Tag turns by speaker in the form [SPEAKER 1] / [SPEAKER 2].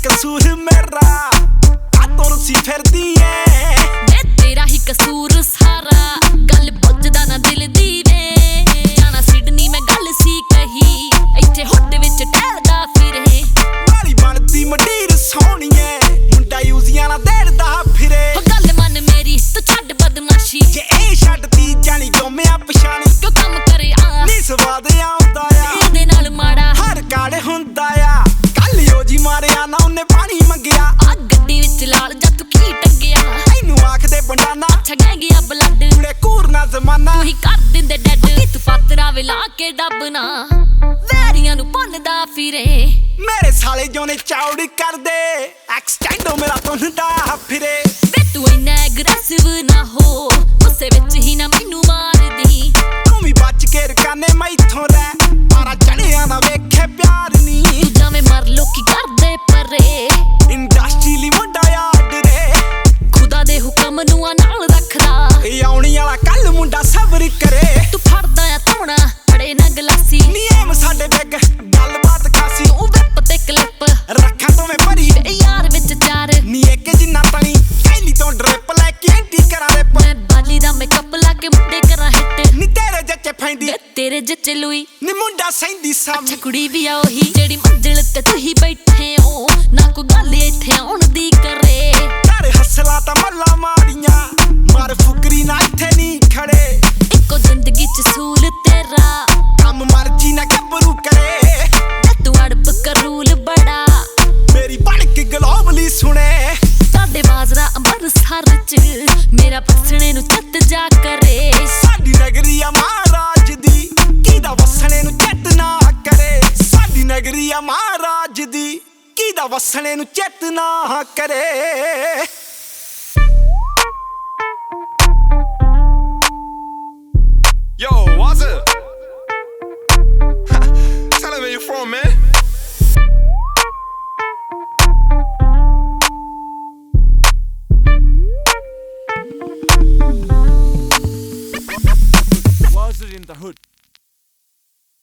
[SPEAKER 1] कसूर मेरा कातों रुसी फिरदी है
[SPEAKER 2] तेरा ही कसूर सारा गल बुझदा ना दिल दी वे जाना सिडनी मैं गल सी कही इत्थे हुड विच टहलदा फिरे
[SPEAKER 1] वाली बनदी मंडीर सोहणीए मुंडा यूजियां ना देरदा फिरे
[SPEAKER 2] गल मन मेरी तू छड्ड बदमाशी
[SPEAKER 1] जे ए छड्डदी जानी गोमिया पछाणी
[SPEAKER 2] क्यों कम करे आ
[SPEAKER 1] नी स्वाद आउंदा आ
[SPEAKER 2] ਇਹਦੇ ਨਾਲ ਮਾੜਾ
[SPEAKER 1] हर काले हुंदा आ कल योजी मारिया ना उन्ने पानी मंगिया
[SPEAKER 2] आ गड्डी विच लाल जा तू की टंगिया
[SPEAKER 1] तैनू आखदे बंडाना
[SPEAKER 2] छगे गया ब्लड
[SPEAKER 1] कुड़े घूरना जमाना
[SPEAKER 2] तू ही कर दिंदे डैड तू पातरा वे ला के डबना ਵੈਰੀਆਂ ਨੂੰ ਭੰਨਦਾ ਫਿਰੇ
[SPEAKER 1] मेरे साले जो ने चौड़ी कर दे एक्सटेंडो मेरा तुंदा फिरे
[SPEAKER 2] ਵੇ ਤੂੰ ਇੰਨਾ ਐਗਰੈਸਿਵ ਨਾ ਹੋ ਗੁੱਸੇ ਵਿੱਚ ਹੀ ਨਾ ਮੈਨੂੰ ਮਾਰਦੀ
[SPEAKER 1] तू भी बच के रकाने मैथों लै तारा चढ़िया ना वेखे प्यार नी
[SPEAKER 2] ਤੂੰ ਜਾਵੇਂ ਮਰ ਲੋਕੀ ਕਰਦੇ ਪਰੇ
[SPEAKER 1] इंडस्ट्री ली मुंडा याद रे
[SPEAKER 2] ਖੁਦਾ ਦੇ ਹੁਕਮ ਨੂੰ ਆ ਨਾਲ ਰੱਖਦਾ
[SPEAKER 1] आउणी वाला कल मुंडा सबर करे
[SPEAKER 2] ਤੂੰ ਫੜਦਾ ਆ ਧੋਣਾ ਫੜੇ ਨਾ ਗਲਾਸੀ
[SPEAKER 1] नियम साडे बेग गलबात खासी
[SPEAKER 2] ਤੂੰ ਵਿੱਪ ਤੇ ਕਲਿੱਪ
[SPEAKER 1] रखा तो मैं भरी
[SPEAKER 2] ਵੇ ਯਾਰ ਵਿੱਚ ਚਾਰ
[SPEAKER 1] नी एक जिन्ना तनी कैली तो ड्रिप लैके एंटी करा रे
[SPEAKER 2] ਮੈਂ ਬਾਲੀ ਦਾ ਮੇਕਅਪ ਲਾ ਕੇ ਮੁੰਡੇ ਕਰਾਂ ਹਿੱਟ
[SPEAKER 1] नी तेरे जच्चे फैंदी
[SPEAKER 2] ਵੇ ਤੇਰੇ ਜੱਚ ਲੂਈ
[SPEAKER 1] नी मुंडा सैंदी सामी
[SPEAKER 2] ਅੱਛਾ ਕੁੜੀ ਵੀ ਆ ਉਹੀ ਜਿਹੜੀ ਮੰਜ਼ਿਲ ਤੇ ਤੁਸੀਂ ਬੈਠੇ ਹੋ ਨਾ ਕੋਈ ਗੱਲ ਇੱਥੇ ਆਉਣ ਦੀ ਕਰੇ
[SPEAKER 1] तारे हसला ता मल्ला मारियां मार फुकरी ना इत्थे नी खड़े
[SPEAKER 2] ਇੱਕੋ ਜ਼ਿੰਦਗੀ ਚ ਸੂਲ ਤੇਰਾ
[SPEAKER 1] काम मर्जी ना गबरू करे
[SPEAKER 2] ਤੇ ਤੂੰ ਅੜਪ ਕਰੂਲ ਬੜਾ
[SPEAKER 1] मेरी बड़क ग्लोबली सुने
[SPEAKER 2] ਸਾਡੇ ਬਾਜ਼ਰਾ ਅੰਮ੍ਰਿਤਸਰ ਚ ਮੇਰਾ ਪਸਣੇ ਨੂੰ ਚੱਤ ਜਾ ਕਰੇ
[SPEAKER 1] साडी नगरी आ महाराज दी कीदा वसणे नु चित ना करे साडी नगरी आ महाराज दी कीदा वसणे नु चित ना करे
[SPEAKER 3] Yo, what's up? Tell them where you from, man.
[SPEAKER 4] Was it in the hood?